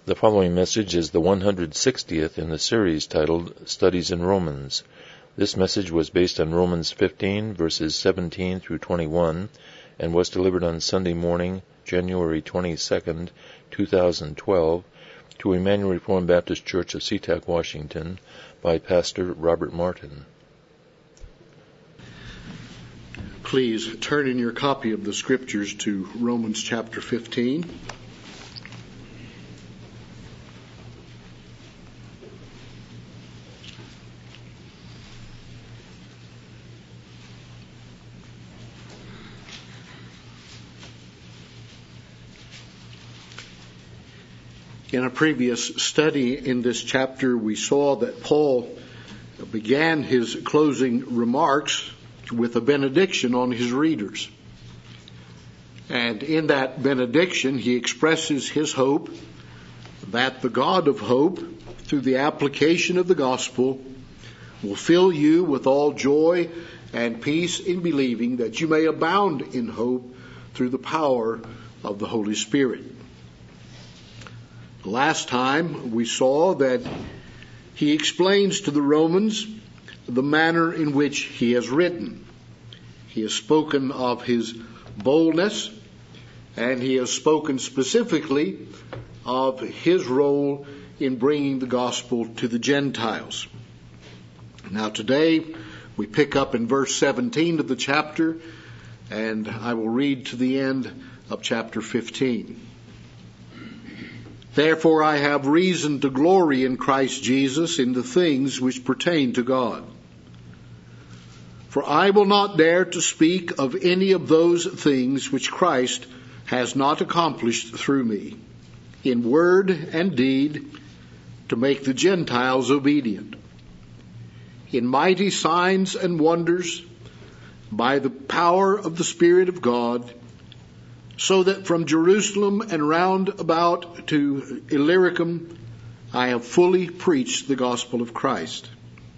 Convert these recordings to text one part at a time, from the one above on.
The following message is the 160th in the series titled Studies in Romans. This message was based on Romans 15, verses 17 through 21, and was delivered on Sunday morning, January 22nd, 2012, to Emmanuel Reformed Baptist Church of SeaTac, Washington, by Pastor Robert Martin. Please turn in your copy of the Scriptures to Romans chapter 15. In a previous study in this chapter, we saw that Paul began his closing remarks with a benediction on his readers. And in that benediction, he expresses his hope that the God of hope, through the application of the gospel, will fill you with all joy and peace in believing, that you may abound in hope through the power of the Holy Spirit. Last time we saw that he explains to the Romans the manner in which he has written. He has spoken of his boldness, and he has spoken specifically of his role in bringing the gospel to the Gentiles. Now today we pick up in verse 17 of the chapter, and I will read to the end of chapter 15. Therefore I have reason to glory in Christ Jesus in the things which pertain to God. For I will not dare to speak of any of those things which Christ has not accomplished through me, in word and deed, to make the Gentiles obedient, in mighty signs and wonders, by the power of the Spirit of God, so that from Jerusalem and round about to Illyricum I have fully preached the gospel of Christ.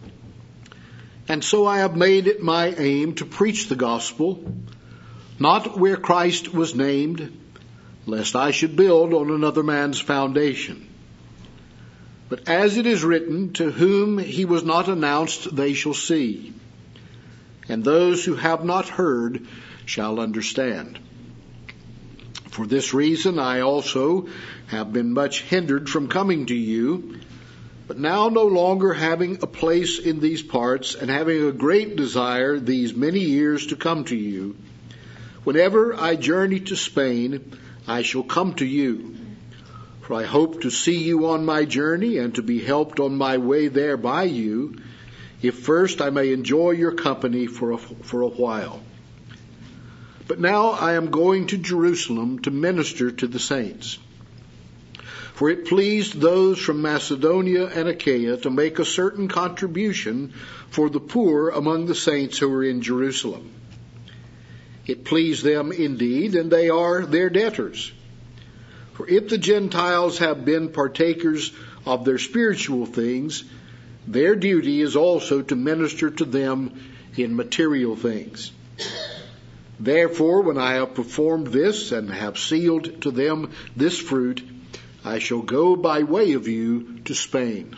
And so I have made it my aim to preach the gospel, not where Christ was named, lest I should build on another man's foundation. But as it is written, to whom he was not announced they shall see, and those who have not heard shall understand. For this reason I also have been much hindered from coming to you, but now no longer having a place in these parts, and having a great desire these many years to come to you, whenever I journey to Spain, I shall come to you. For I hope to see you on my journey, and to be helped on my way there by you, if first I may enjoy your company for a while. But now I am going to Jerusalem to minister to the saints. For it pleased those from Macedonia and Achaia to make a certain contribution for the poor among the saints who are in Jerusalem. It pleased them indeed, and they are their debtors. For if the Gentiles have been partakers of their spiritual things, their duty is also to minister to them in material things. Therefore, when I have performed this and have sealed to them this fruit, I shall go by way of you to Spain.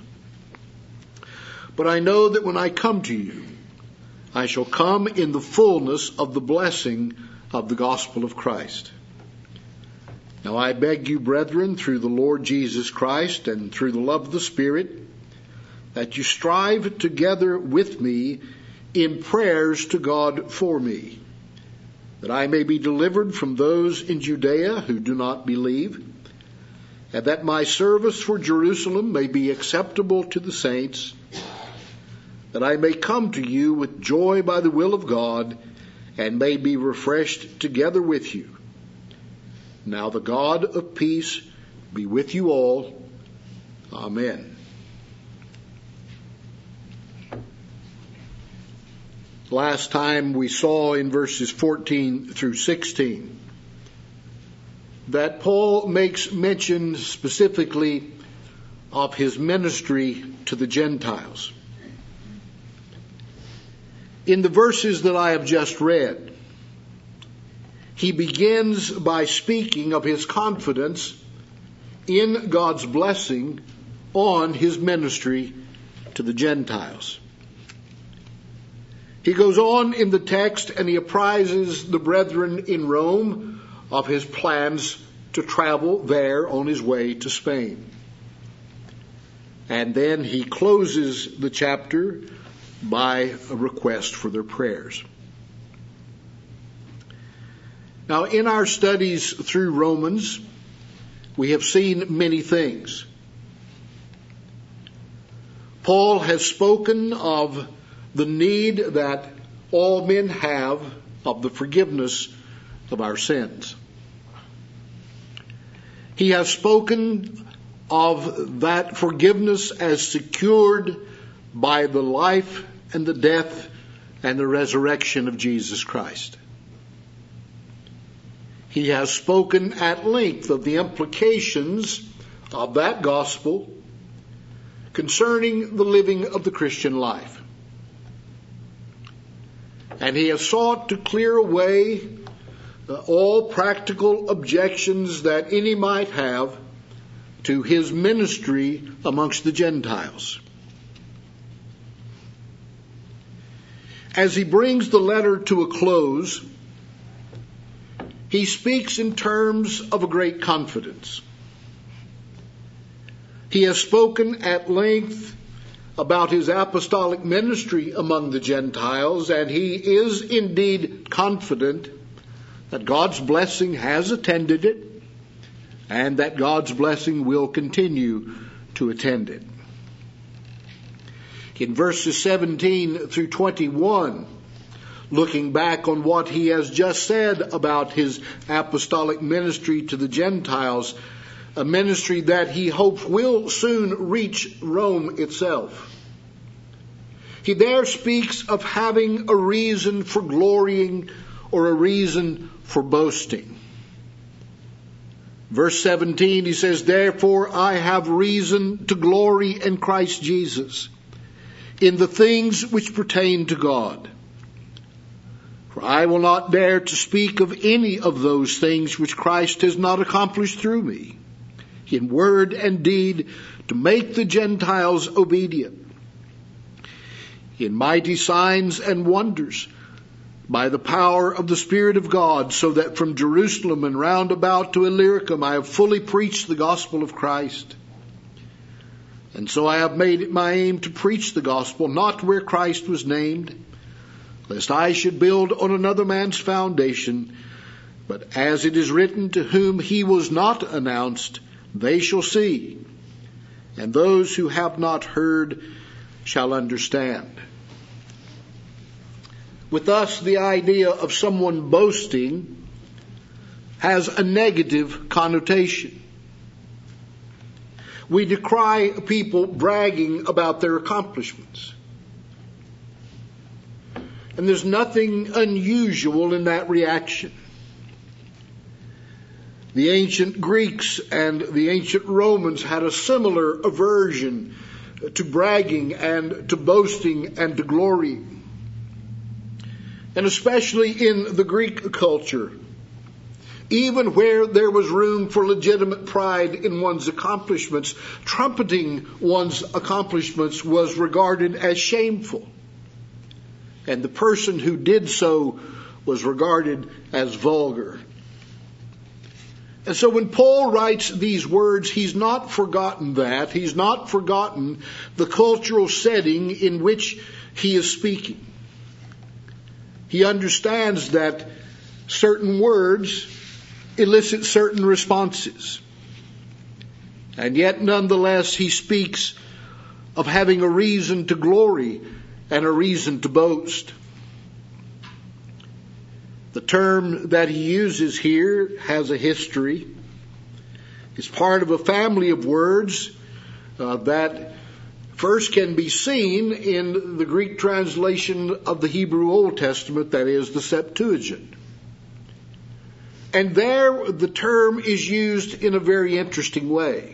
But I know that when I come to you, I shall come in the fullness of the blessing of the gospel of Christ. Now I beg you, brethren, through the Lord Jesus Christ and through the love of the Spirit, that you strive together with me in prayers to God for me, that I may be delivered from those in Judea who do not believe, and that my service for Jerusalem may be acceptable to the saints, that I may come to you with joy by the will of God, and may be refreshed together with you. Now the God of peace be with you all. Amen. Last time we saw in verses 14 through 16 that Paul makes mention specifically of his ministry to the Gentiles. In the verses that I have just read, he begins by speaking of his confidence in God's blessing on his ministry to the Gentiles. He goes on in the text and he apprises the brethren in Rome of his plans to travel there on his way to Spain. And then he closes the chapter by a request for their prayers. Now, in our studies through Romans, we have seen many things. Paul has spoken of the need that all men have of the forgiveness of our sins. He has spoken of that forgiveness as secured by the life and the death and the resurrection of Jesus Christ. He has spoken at length of the implications of that gospel concerning the living of the Christian life. And he has sought to clear away all practical objections that any might have to his ministry amongst the Gentiles. As he brings the letter to a close, he speaks in terms of a great confidence. He has spoken at length about his apostolic ministry among the Gentiles, and he is indeed confident that God's blessing has attended it, and that God's blessing will continue to attend it. In verses 17 through 21, looking back on what he has just said about his apostolic ministry to the Gentiles, a ministry that he hopes will soon reach Rome itself. He there speaks of having a reason for glorying or a reason for boasting. Verse 17, he says, "Therefore I have reason to glory in Christ Jesus, in the things which pertain to God. For I will not dare to speak of any of those things which Christ has not accomplished through me, in word and deed, to make the Gentiles obedient, in mighty signs and wonders, by the power of the Spirit of God, so that from Jerusalem and round about to Illyricum I have fully preached the gospel of Christ. And so I have made it my aim to preach the gospel, not where Christ was named, lest I should build on another man's foundation. But as it is written, to whom he was not announced, they shall see, and those who have not heard shall understand." With us, the idea of someone boasting has a negative connotation. We decry people bragging about their accomplishments. And there's nothing unusual in that reaction. The ancient Greeks and the ancient Romans had a similar aversion to bragging and to boasting and to glorying. And especially in the Greek culture, even where there was room for legitimate pride in one's accomplishments, trumpeting one's accomplishments was regarded as shameful. And the person who did so was regarded as vulgar. And so when Paul writes these words, he's not forgotten that. He's not forgotten the cultural setting in which he is speaking. He understands that certain words elicit certain responses. And yet, nonetheless, he speaks of having a reason to glory and a reason to boast. The term that he uses here has a history. It's part of a family of words that first can be seen in the Greek translation of the Hebrew Old Testament, that is, the Septuagint. And there the term is used in a very interesting way.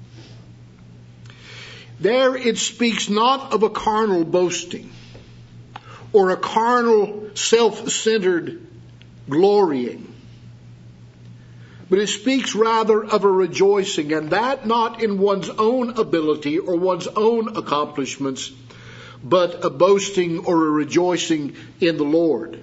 There it speaks not of a carnal boasting or a carnal self-centered glorying, but it speaks rather of a rejoicing, and that not in one's own ability or one's own accomplishments, but a boasting or a rejoicing in the Lord.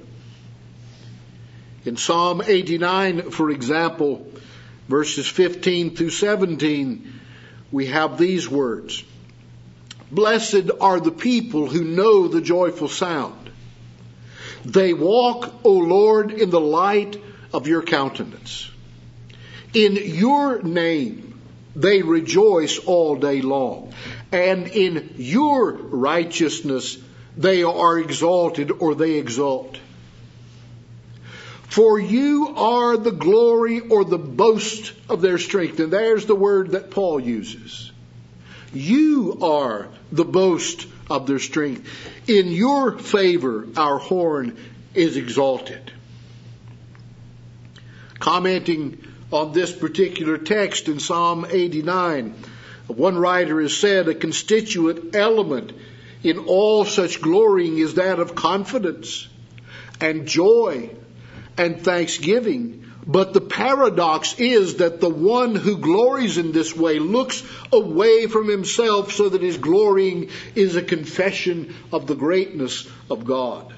In Psalm 89, for example, verses 15 through 17, we have these words. Blessed are the people who know the joyful sound. They walk, O Lord, in the light of your countenance. In your name they rejoice all day long, and in your righteousness they are exalted, or they exult. For you are the glory or the boast of their strength. And there's the word that Paul uses. You are the boast of their strength. In your favor our horn is exalted. Commenting on this particular text in Psalm 89, one writer has said, a constituent element in all such glorying is that of confidence and joy and thanksgiving. But the paradox is that the one who glories in this way looks away from himself, so that his glorying is a confession of the greatness of God.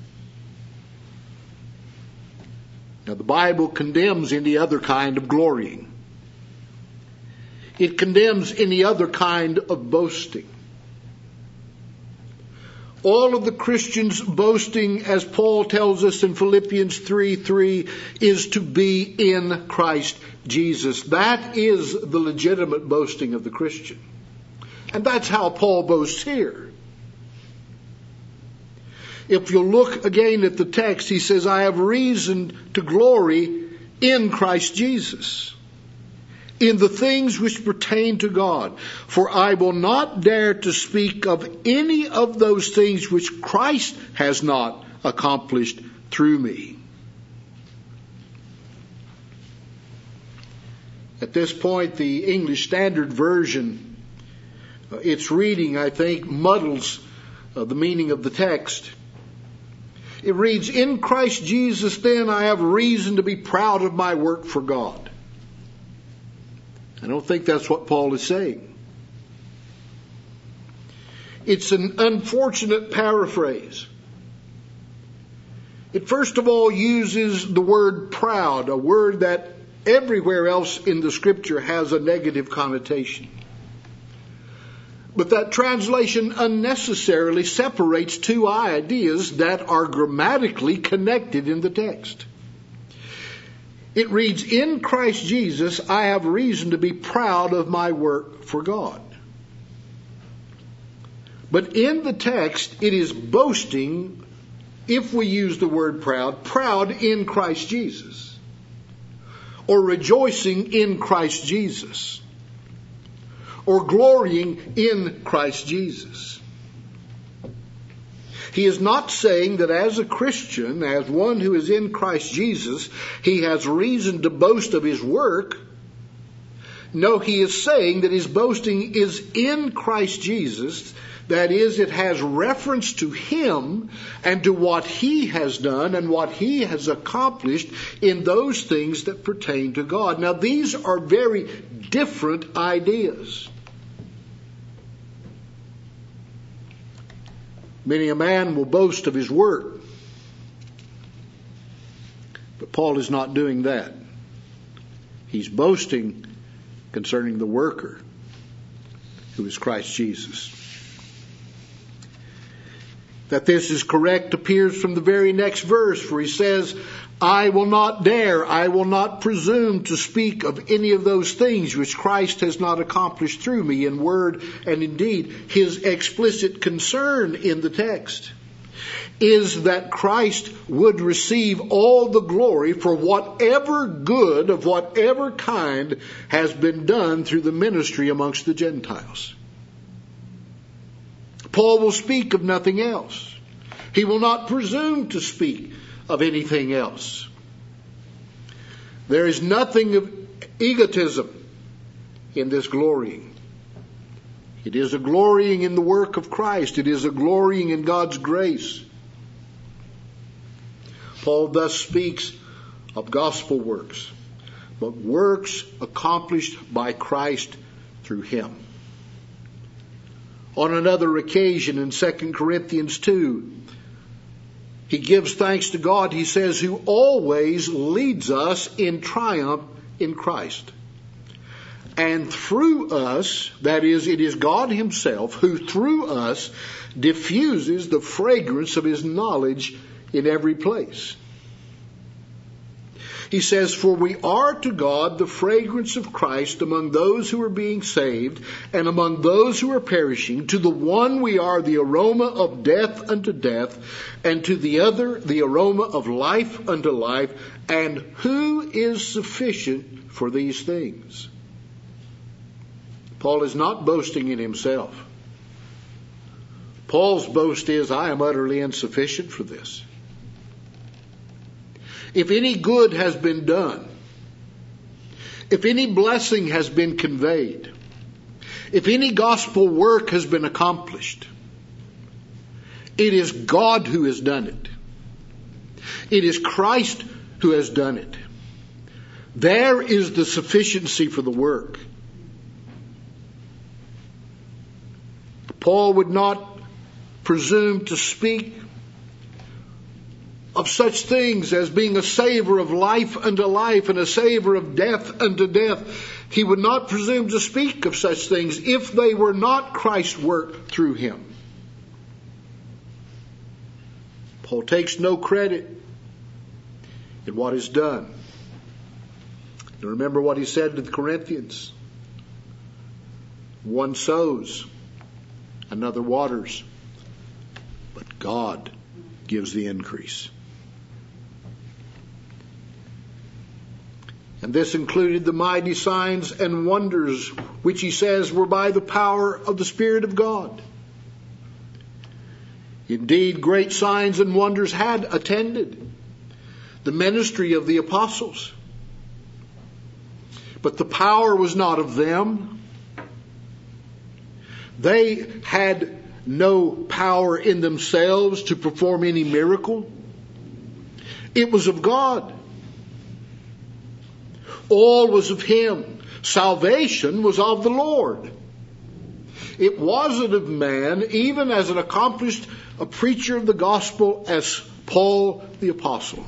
Now, the Bible condemns any other kind of glorying. It condemns any other kind of boasting. All of the Christians boasting, as Paul tells us in Philippians 3:3, is to be in Christ Jesus. That is the legitimate boasting of the Christian. And that's how Paul boasts here. If you look again at the text, he says, I have reason to glory in Christ Jesus, in the things which pertain to God. For I will not dare to speak of any of those things which Christ has not accomplished through me. At this point, the English Standard Version, its reading, I think, muddles the meaning of the text. It reads, in Christ Jesus, then, I have reason to be proud of my work for God. I don't think that's what Paul is saying. It's an unfortunate paraphrase. It first of all uses the word proud, a word that everywhere else in the Scripture has a negative connotation. But that translation unnecessarily separates two ideas that are grammatically connected in the text. It reads, in Christ Jesus, I have reason to be proud of my work for God. But in the text, it is boasting, if we use the word proud in Christ Jesus, or rejoicing in Christ Jesus, or glorying in Christ Jesus. He is not saying that as a Christian, as one who is in Christ Jesus, he has reason to boast of his work. No, he is saying that his boasting is in Christ Jesus. That is, it has reference to him and to what he has done and what he has accomplished in those things that pertain to God. Now, these are very different ideas. Many a man will boast of his work. But Paul is not doing that. He's boasting concerning the worker, who is Christ Jesus. That this is correct appears from the very next verse, where he says, I will not dare, I will not presume to speak of any of those things which Christ has not accomplished through me in word and in deed. His explicit concern in the text is that Christ would receive all the glory for whatever good of whatever kind has been done through the ministry amongst the Gentiles. Paul will speak of nothing else. He will not presume to speak of anything else. There is nothing of egotism in this glorying. It is a glorying in the work of Christ. It is a glorying in God's grace. Paul thus speaks of gospel works. but works accomplished by Christ through him. On another occasion in 2 Corinthians 2, he gives thanks to God, he says, who always leads us in triumph in Christ. And through us, that is, it is God himself who through us diffuses the fragrance of his knowledge in every place. He says, for we are to God the fragrance of Christ among those who are being saved and among those who are perishing. To the one we are the aroma of death unto death, and to the other the aroma of life unto life. And who is sufficient for these things? Paul is not boasting in himself. Paul's boast is, I am utterly insufficient for this. If any good has been done, if any blessing has been conveyed, if any gospel work has been accomplished, it is God who has done it. It is Christ who has done it. There is the sufficiency for the work. Paul would not presume to speak of such things as being a savor of life unto life and a savor of death unto death. He would not presume to speak of such things if they were not Christ's work through him. Paul takes no credit in what is done. You remember what he said to the Corinthians. One sows, another waters, but God gives the increase. And this included the mighty signs and wonders, which he says were by the power of the Spirit of God. Indeed, great signs and wonders had attended the ministry of the apostles. But the power was not of them. They had no power in themselves to perform any miracle. It was of God. All was of him. Salvation was of the Lord. It wasn't of man, even as an accomplished a preacher of the gospel as Paul the apostle.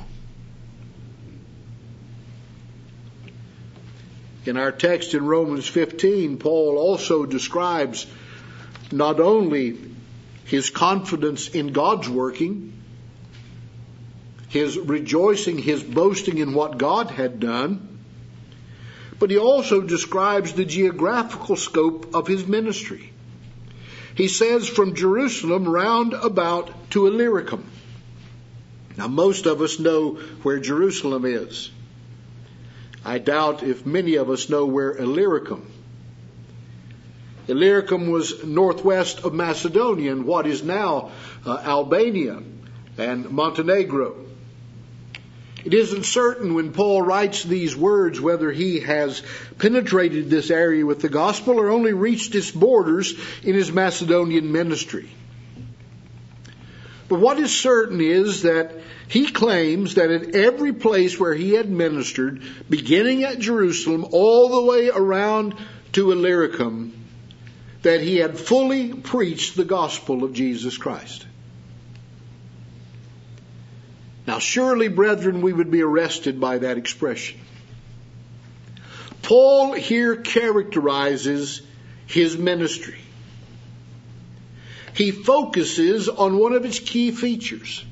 In our text in Romans 15, Paul also describes not only his confidence in God's working, his rejoicing, his boasting in what God had done, but he also describes the geographical scope of his ministry. He says from Jerusalem round about to Illyricum. Now most of us know where Jerusalem is. I doubt if many of us know where Illyricum. Illyricum was northwest of Macedonia in what is now Albania and Montenegro. It isn't certain when Paul writes these words whether he has penetrated this area with the gospel or only reached its borders in his Macedonian ministry. But what is certain is that he claims that in every place where he had ministered, beginning at Jerusalem all the way around to Illyricum, that he had fully preached the gospel of Jesus Christ. Now surely, brethren, we would be arrested by that expression. Paul here characterizes his ministry. He focuses on one of its key features.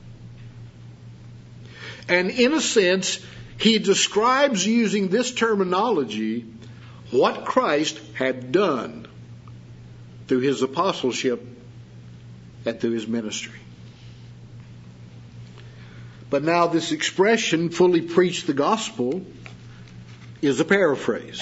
And in a sense, he describes using this terminology what Christ had done through his apostleship and through his ministry. But now this expression, fully preached the gospel, is a paraphrase.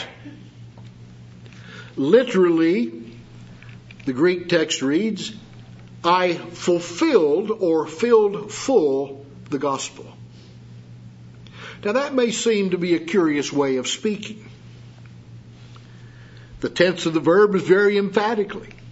Literally, the Greek text reads, I fulfilled or filled full the gospel. Now that may seem to be a curious way of speaking. The tense of the verb is very emphatic.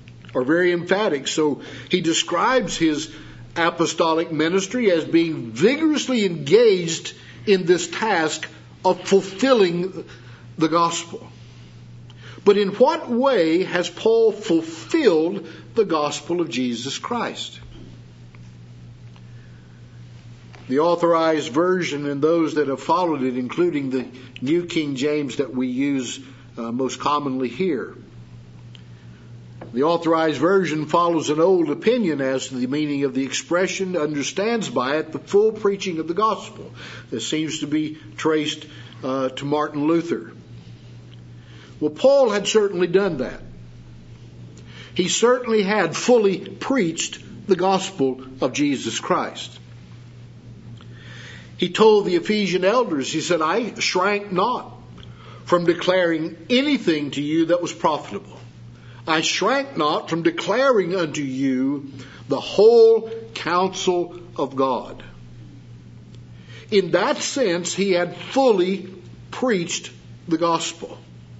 So he describes his apostolic ministry as being vigorously engaged in this task of fulfilling the gospel. But in what way has Paul fulfilled the gospel of Jesus Christ? The Authorized Version and those that have followed it, including the New King James that we use most commonly here. The Authorized Version follows an old opinion as to the meaning of the expression, understands by it the full preaching of the gospel. This seems to be traced to Martin Luther. Well, Paul had certainly done that. He certainly had fully preached the gospel of Jesus Christ. He told the Ephesian elders, he said, I shrank not from declaring anything to you that was profitable. I shrank not from declaring unto you the whole counsel of God. In that sense, he had fully preached the gospel.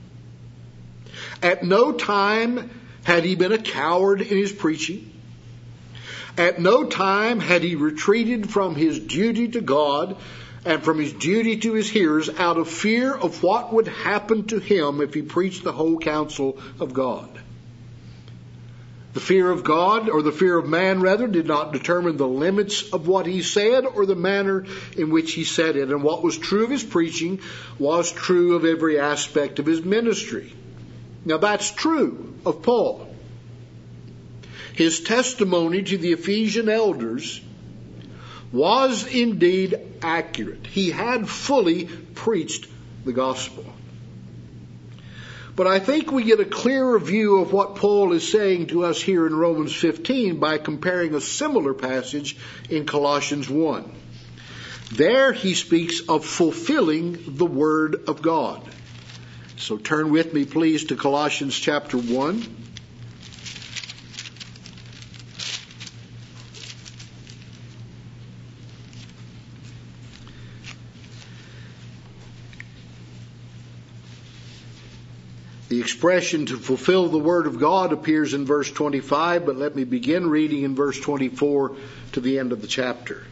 At no time had he been a coward in his preaching. At no time had he retreated from his duty to God and from his duty to his hearers out of fear of what would happen to him if he preached the whole counsel of God. The fear of God, or the fear of man rather, did not determine the limits of what he said or the manner in which he said it. And what was true of his preaching was true of every aspect of his ministry. Now that's true of Paul. His testimony to the Ephesian elders was indeed accurate. He had fully preached the gospel. But I think we get a clearer view of what Paul is saying to us here in Romans 15 by comparing a similar passage in Colossians 1. There he speaks of fulfilling the word of God. So turn with me, please, to Colossians chapter 1. The expression to fulfill the word of God appears in verse 25, but let me begin reading in verse 24 to the end of the chapter.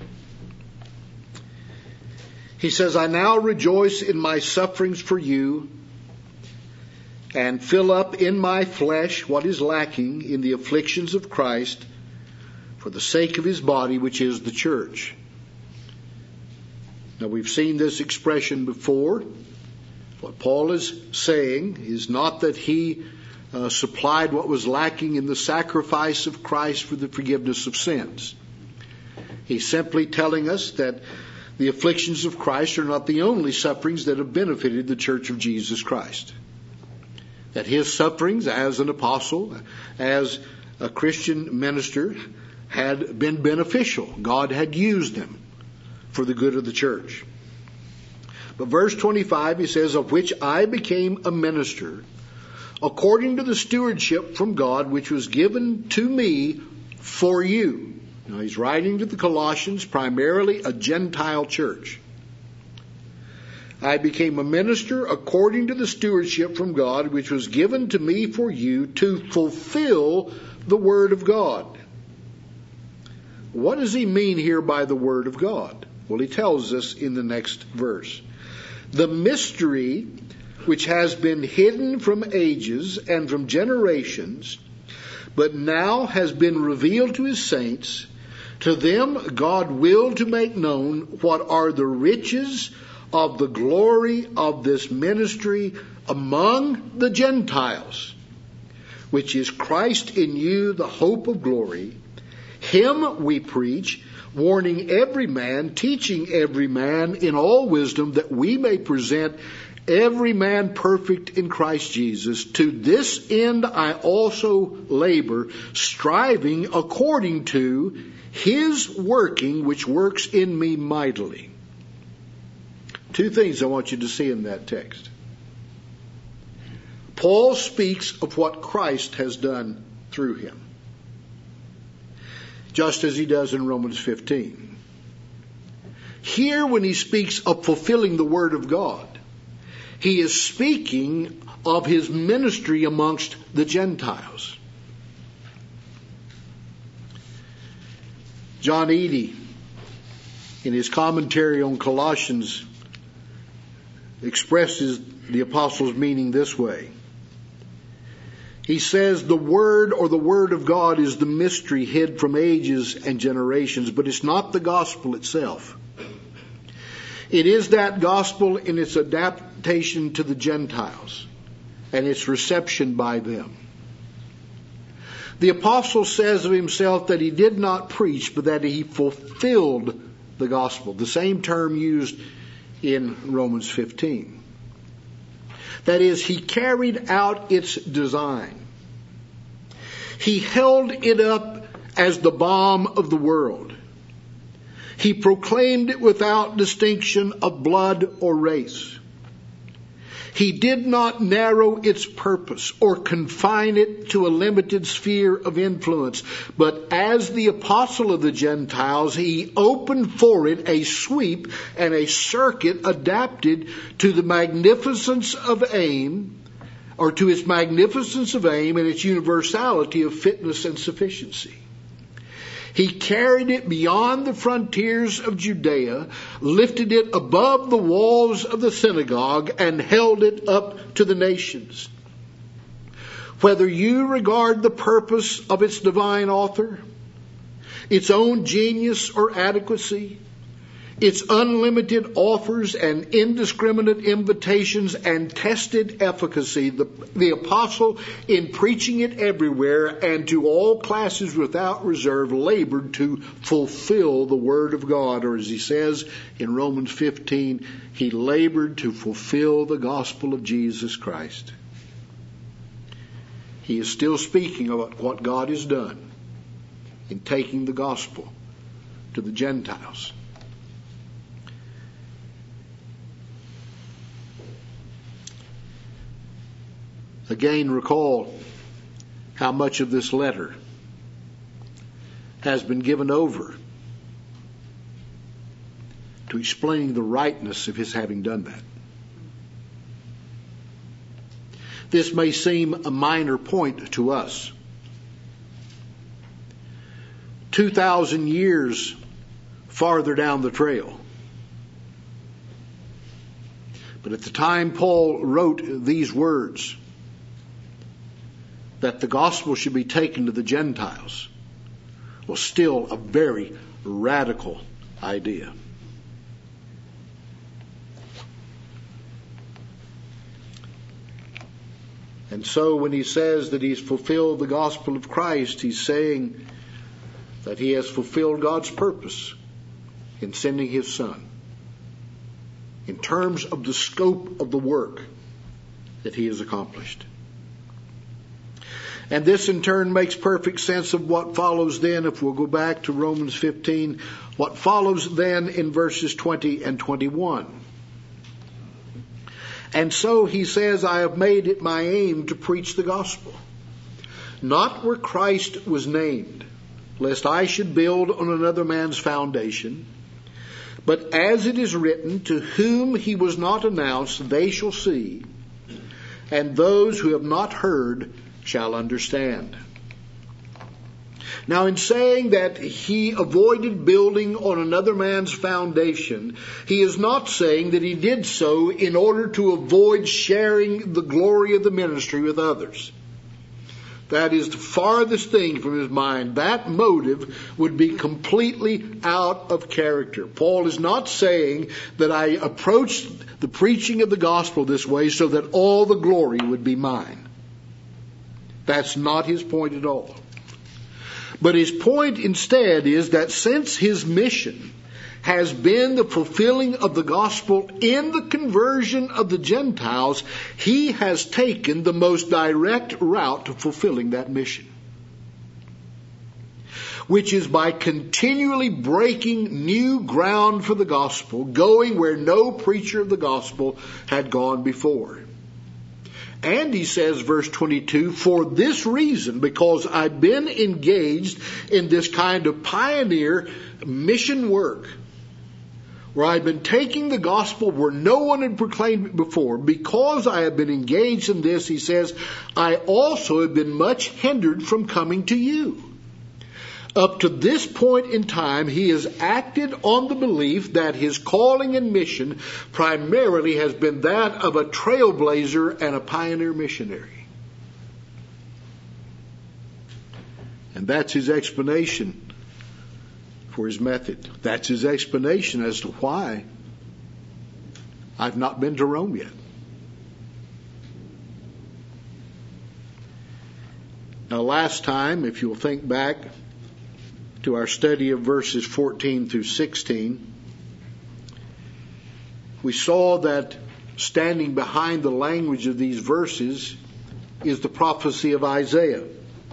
He says, I now rejoice in my sufferings for you and fill up in my flesh what is lacking in the afflictions of Christ for the sake of his body, which is the church. Now we've seen this expression before. What Paul is saying is not that he supplied what was lacking in the sacrifice of Christ for the forgiveness of sins. He's simply telling us that the afflictions of Christ are not the only sufferings that have benefited the Church of Jesus Christ. That his sufferings as an apostle, as a Christian minister, had been beneficial. God had used them for the good of the church. But verse 25, he says, of which I became a minister, according to the stewardship from God, which was given to me for you. Now he's writing to the Colossians, primarily a Gentile church. I became a minister according to the stewardship from God, which was given to me for you to fulfill the word of God. What does he mean here by the word of God? Well, he tells us in the next verse. The mystery which has been hidden from ages and from generations, but now has been revealed to his saints. To them God willed to make known what are the riches of the glory of this ministry among the Gentiles, which is Christ in you, the hope of glory. Him we preach, warning every man, teaching every man in all wisdom, that we may present every man perfect in Christ Jesus. To this end I also labor, striving according to his working, which works in me mightily. Two things I want you to see in that text. Paul speaks of what Christ has done through him, just as he does in Romans 15. Here, when he speaks of fulfilling the word of God, he is speaking of his ministry amongst the Gentiles. John Eadie, in his commentary on Colossians, expresses the apostle's meaning this way. He says the Word or the Word of God is the mystery hid from ages and generations, but it's not the gospel itself. It is that gospel in its adaptation to the Gentiles and its reception by them. The apostle says of himself that he did not preach, but that he fulfilled the gospel, the same term used in Romans 15. That is, he carried out its design. He held it up as the balm of the world. He proclaimed it without distinction of blood or race. He did not narrow its purpose or confine it to a limited sphere of influence, but as the apostle of the Gentiles, he opened for it a sweep and a circuit adapted to the magnificence of aim, or to its magnificence of aim and its universality of fitness and sufficiency. He carried it beyond the frontiers of Judea, lifted it above the walls of the synagogue, and held it up to the nations. Whether you regard the purpose of its divine author, its own genius or adequacy, its unlimited offers and indiscriminate invitations and tested efficacy, the apostle, in preaching it everywhere and to all classes without reserve, labored to fulfill the Word of God. Or as he says in Romans 15, he labored to fulfill the gospel of Jesus Christ. He is still speaking about what God has done in taking the gospel to the Gentiles. Again, recall how much of this letter has been given over to explaining the rightness of his having done that. This may seem a minor point to us. 2,000 years farther down the trail. But at the time Paul wrote these words, that the gospel should be taken to the Gentiles, was still a very radical idea. And so when he says that he's fulfilled the gospel of Christ, he's saying that he has fulfilled God's purpose in sending his Son, in terms of the scope of the work that he has accomplished. And this in turn makes perfect sense of what follows then, if we'll go back to Romans 15, what follows then in verses 20 and 21. And so he says, I have made it my aim to preach the gospel, not where Christ was named, lest I should build on another man's foundation. But as it is written, to whom he was not announced, they shall see, and those who have not heard shall understand. Now, in saying that he avoided building on another man's foundation, he is not saying that he did so in order to avoid sharing the glory of the ministry with others. That is the farthest thing from his mind. That motive would be completely out of character. Paul is not saying that I approached the preaching of the gospel this way so that all the glory would be mine. That's not his point at all. But his point instead is that since his mission has been the fulfilling of the gospel in the conversion of the Gentiles, he has taken the most direct route to fulfilling that mission, which is by continually breaking new ground for the gospel, going where no preacher of the gospel had gone before. And he says, verse 22, for this reason, because I've been engaged in this kind of pioneer mission work, where I've been taking the gospel where no one had proclaimed it before, because I have been engaged in this, he says, I also have been much hindered from coming to you. Up to this point in time, he has acted on the belief that his calling and mission primarily has been that of a trailblazer and a pioneer missionary. And that's his explanation for his method. That's his explanation as to why I've not been to Rome yet. Now, last time, if you'll think back to our study of verses 14 through 16, we saw that standing behind the language of these verses is the prophecy of Isaiah.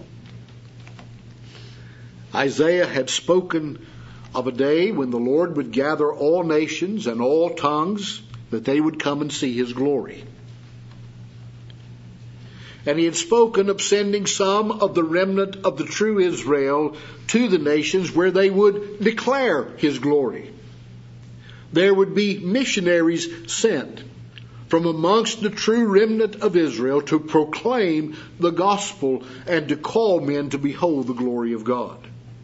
Isaiah had spoken of a day when the Lord would gather all nations and all tongues, that they would come and see his glory. And he had spoken of sending some of the remnant of the true Israel to the nations where they would declare his glory. There would be missionaries sent from amongst the true remnant of Israel to proclaim the gospel and to call men to behold the glory of God.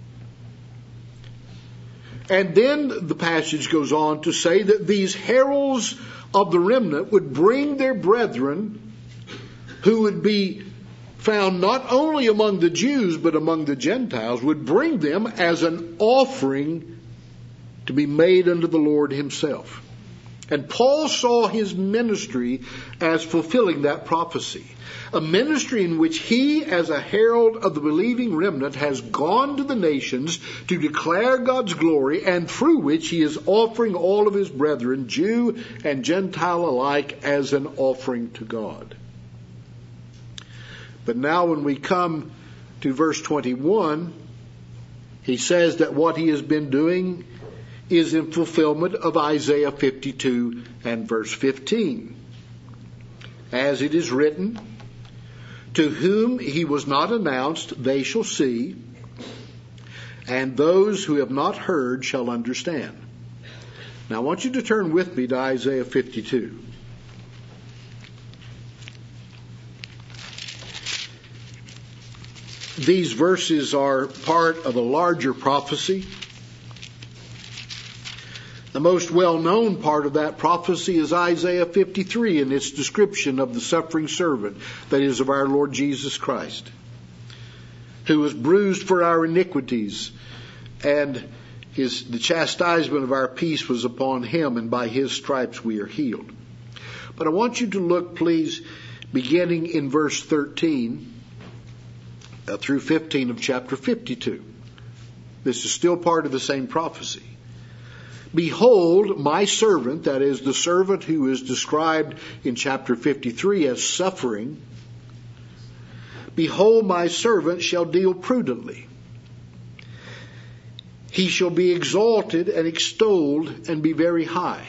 And then the passage goes on to say that these heralds of the remnant would bring their brethren who would be found not only among the Jews but among the Gentiles, would bring them as an offering to be made unto the Lord himself. And Paul saw his ministry as fulfilling that prophecy. A ministry in which he, as a herald of the believing remnant, has gone to the nations to declare God's glory, and through which he is offering all of his brethren, Jew and Gentile alike, as an offering to God. But now when we come to verse 21, he says that what he has been doing is in fulfillment of Isaiah 52 and verse 15. As it is written, to whom he was not announced, they shall see, and those who have not heard shall understand. Now I want you to turn with me to Isaiah 52. These verses are part of a larger prophecy. The most well-known part of that prophecy is Isaiah 53 and its description of the suffering servant, that is, of our Lord Jesus Christ, who was bruised for our iniquities, and the chastisement of our peace was upon him, and by his stripes we are healed. But I want you to look, please, beginning in verse 13 through 15 of chapter 52. This is still part of the same prophecy. Behold, my servant, that is, the servant who is described in chapter 53 as suffering. Behold, my servant shall deal prudently. He shall be exalted and extolled and be very high.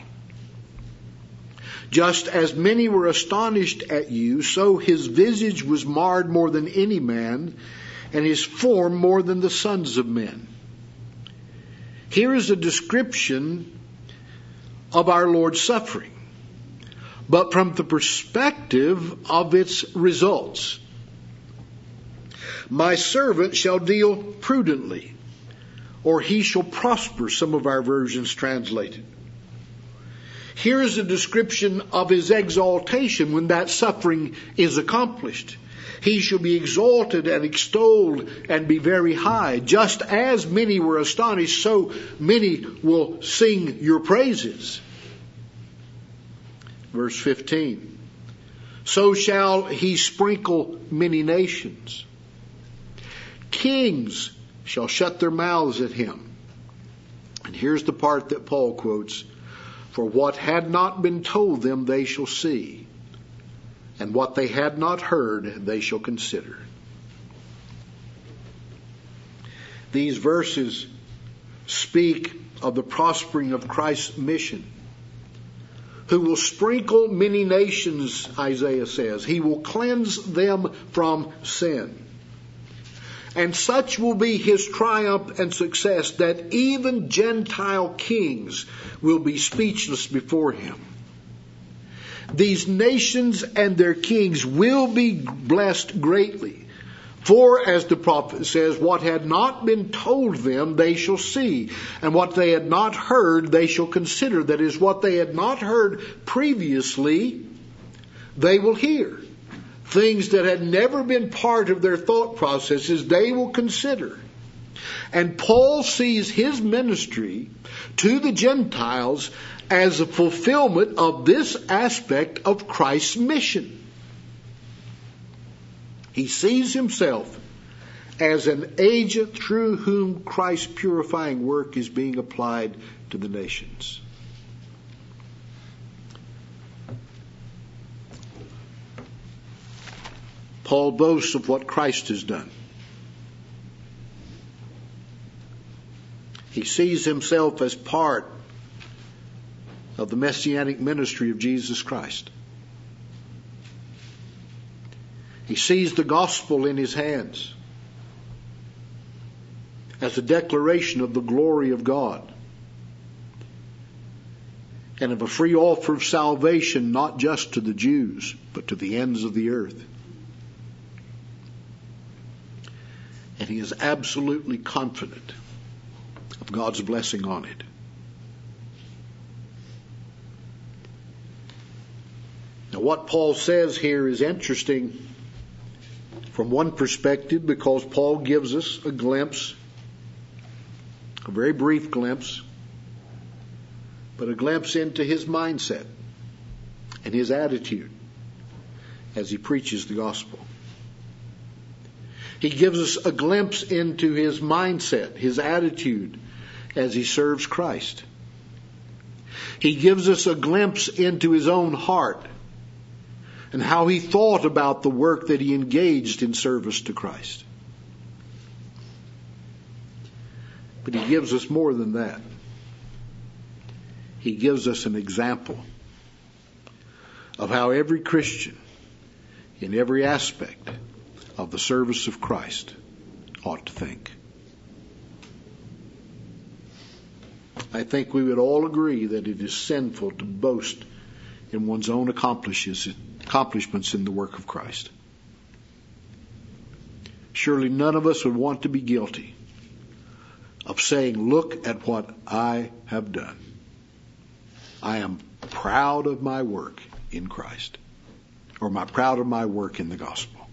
Just as many were astonished at you, so his visage was marred more than any man, and his form more than the sons of men. Here is a description of our Lord's suffering, but from the perspective of its results. My servant shall deal prudently, or he shall prosper, some of our versions translated. Here is a description of his exaltation when that suffering is accomplished. He shall be exalted and extolled and be very high. Just as many were astonished, so many will sing your praises. Verse 15. So shall he sprinkle many nations. Kings shall shut their mouths at him. And here's the part that Paul quotes. For what had not been told them they shall see, and what they had not heard they shall consider. These verses speak of the prospering of Christ's mission, who will sprinkle many nations, Isaiah says. He will cleanse them from sin. And such will be his triumph and success that even Gentile kings will be speechless before him. These nations and their kings will be blessed greatly For, as the prophet says, what had not been told them they shall see, and what they had not heard they shall consider. That is, what they had not heard previously, they will hear. Things that had never been part of their thought processes, they will consider. And Paul sees his ministry to the Gentiles as a fulfillment of this aspect of Christ's mission. He sees himself as an agent through whom Christ's purifying work is being applied to the nations. Paul boasts of what Christ has done. He sees himself as part of the messianic ministry of Jesus Christ. He sees the gospel in his hands as a declaration of the glory of God and of a free offer of salvation, not just to the Jews, but to the ends of the earth. And he is absolutely confident of God's blessing on it. Now, what Paul says here is interesting from one perspective, because Paul gives us a glimpse, a very brief glimpse, but a glimpse into his mindset and his attitude as he preaches the gospel. He gives us a glimpse into his mindset, his attitude as he serves Christ. He gives us a glimpse into his own heart and how he thought about the work that he engaged in service to Christ. But he gives us more than that. He gives us an example of how every Christian, in every aspect of the service of Christ, ought to think. I think we would all agree that it is sinful to boast in one's own accomplishments in the work of Christ. Surely none of us would want to be guilty of saying, look at what I have done. I am proud of my work in Christ, or proud of my work in the gospel.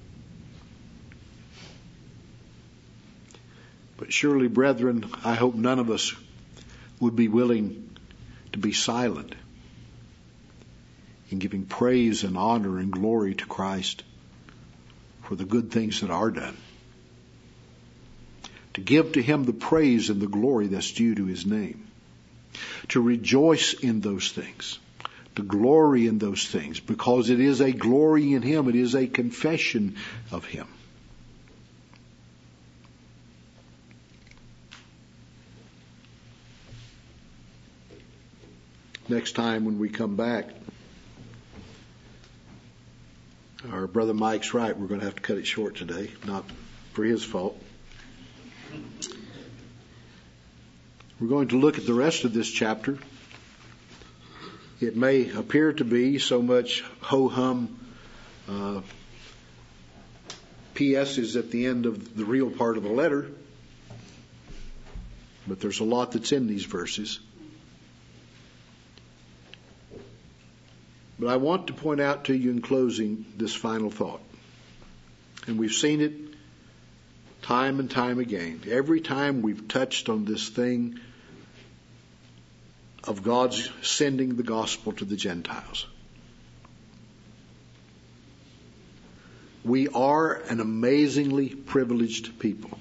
But surely, brethren, I hope none of us would be willing to be silent in giving praise and honor and glory to Christ for the good things that are done. To give to him the praise and the glory that's due to his name. To rejoice in those things. To glory in those things, because it is a glory in him. It is a confession of him. Next time when we come back, our brother Mike's right. We're going to have to cut it short today, not for his fault. We're going to look at the rest of this chapter. It may appear to be so much ho-hum PS's at the end of the real part of the letter, but there's a lot that's in these verses. But I want to point out to you in closing this final thought. And we've seen it time and time again. Every time we've touched on this thing of God's sending the gospel to the Gentiles. We are an amazingly privileged people.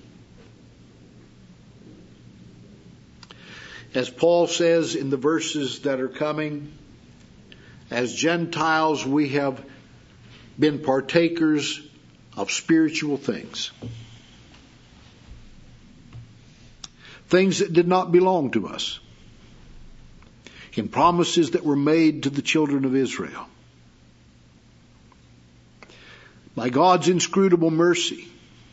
As Paul says in the verses that are coming, as Gentiles, we have been partakers of spiritual things. Things that did not belong to us. In promises that were made to the children of Israel. By God's inscrutable mercy,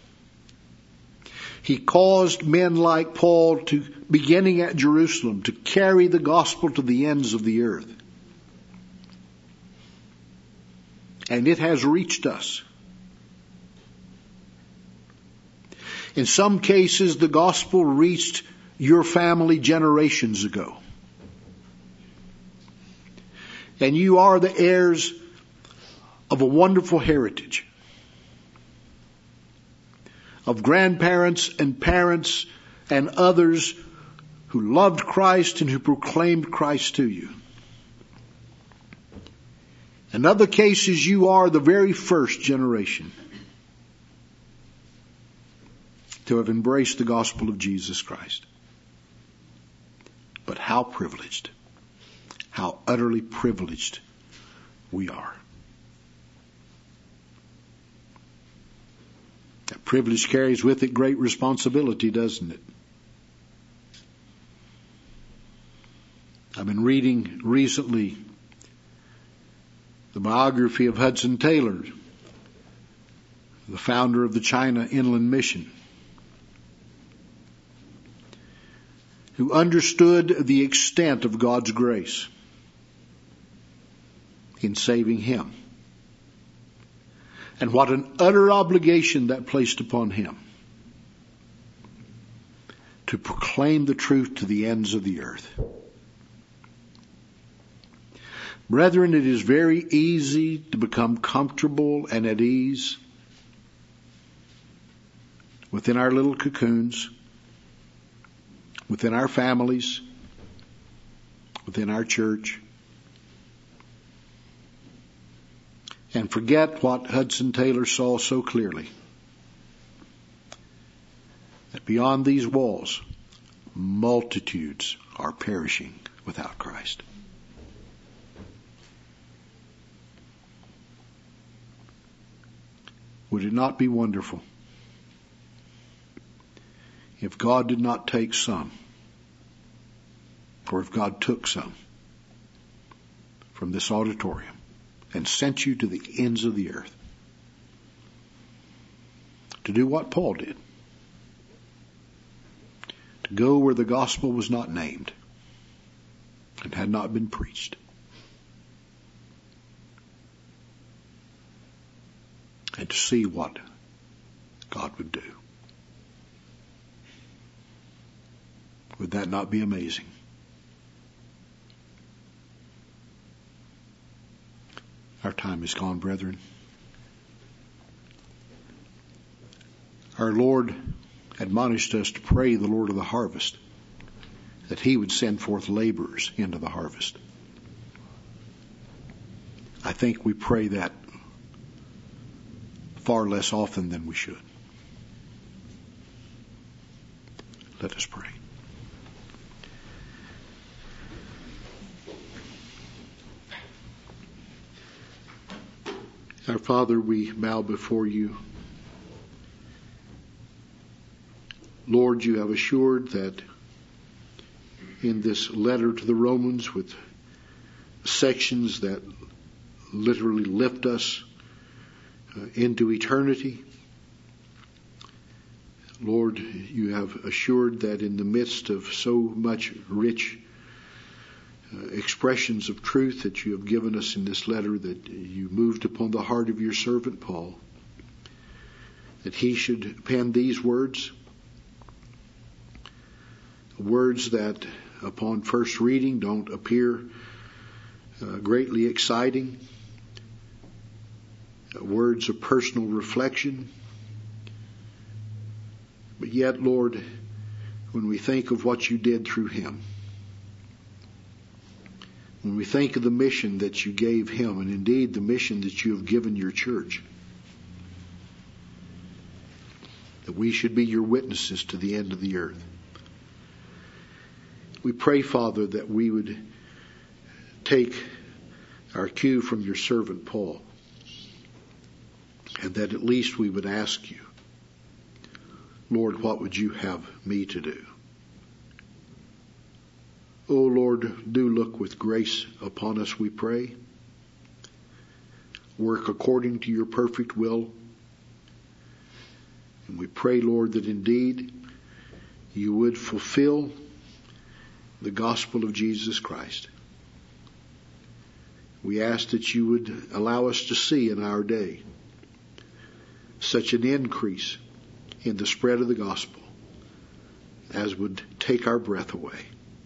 he caused men like Paul to, beginning at Jerusalem, to carry the gospel to the ends of the earth. And it has reached us. In some cases, the gospel reached your family generations ago. And you are the heirs of a wonderful heritage of grandparents and parents and others who loved Christ and who proclaimed Christ to you. In other cases, you are the very first generation to have embraced the gospel of Jesus Christ. But how privileged, how utterly privileged we are. That privilege carries with it great responsibility, doesn't it? I've been reading recently the biography of Hudson Taylor, the founder of the China Inland Mission, who understood the extent of God's grace in saving him, and what an utter obligation that placed upon him to proclaim the truth to the ends of the earth. Brethren, it is very easy to become comfortable and at ease within our little cocoons, within our families, within our church, and forget what Hudson Taylor saw so clearly, that beyond these walls, multitudes are perishing without Christ. Would it not be wonderful if God did not take some, or if God took some from this auditorium and sent you to the ends of the earth to do what Paul did, to go where the gospel was not named and had not been preached, and to see what God would do? Would that not be amazing? Our time is gone, brethren. Our Lord admonished us to pray the Lord of the harvest, that He would send forth laborers into the harvest. I think we pray that far less often than we should. Let us pray. Our Father, we bow before you. Lord, you have assured that in this letter to the Romans, with sections that literally lift us into eternity, Lord, you have assured that in the midst of so much rich expressions of truth that you have given us in this letter, that you moved upon the heart of your servant Paul, that he should pen these words that upon first reading don't appear greatly exciting, words of personal reflection. But yet, Lord, when we think of what you did through him, when we think of the mission that you gave him, and indeed the mission that you have given your church, that we should be your witnesses to the end of the earth, we pray, Father, that we would take our cue from your servant Paul, and that at least we would ask you, Lord, what would you have me to do? Oh, Lord, do look with grace upon us, we pray. Work according to your perfect will. And we pray, Lord, that indeed you would fulfill the gospel of Jesus Christ. We ask that you would allow us to see in our day such an increase in the spread of the gospel as would take our breath away.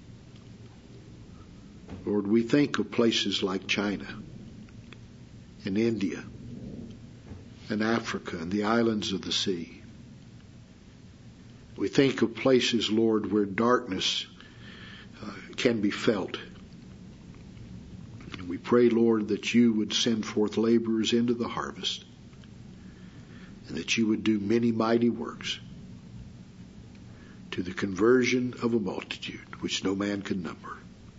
Lord, we think of places like China and India and Africa and the islands of the sea. We think of places, Lord, where darkness can be felt. And we pray, Lord, that you would send forth laborers into the harvest and that you would do many mighty works to the conversion of a multitude which no man can number.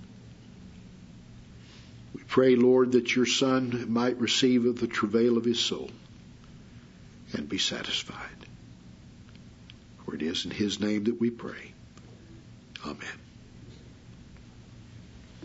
We pray, Lord, that your Son might receive of the travail of his soul and be satisfied. For it is in his name that we pray. Amen.